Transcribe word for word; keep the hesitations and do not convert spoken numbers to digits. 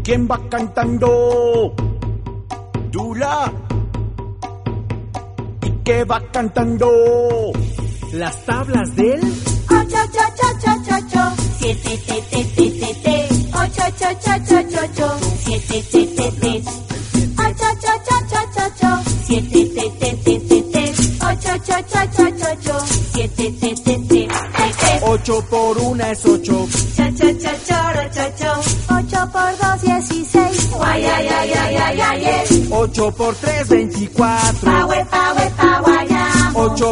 ¿Quién va cantando? Dula. ¿Y qué va cantando? Las tablas del ocho, ocho, ocho, ocho, ocho, siete, te, te, te, te, te, ocho, ocho, ocho, ocho, ocho, siete, te, te, te, ocho, ocho, ocho, ocho, ocho, siete, te, te, te, te, te, ocho, ocho, ocho, ocho, ocho, siete, te, te, te, te, te. Ocho por una es ocho. Cha, cha, cha, choro, cho, cho. Ocho por dos, dieciséis. Guay, ay, ay, ay, ay, ay, ay. Ocho por tres, veinticuatro. Pa, we, pa, we, pa, guayamo. Ocho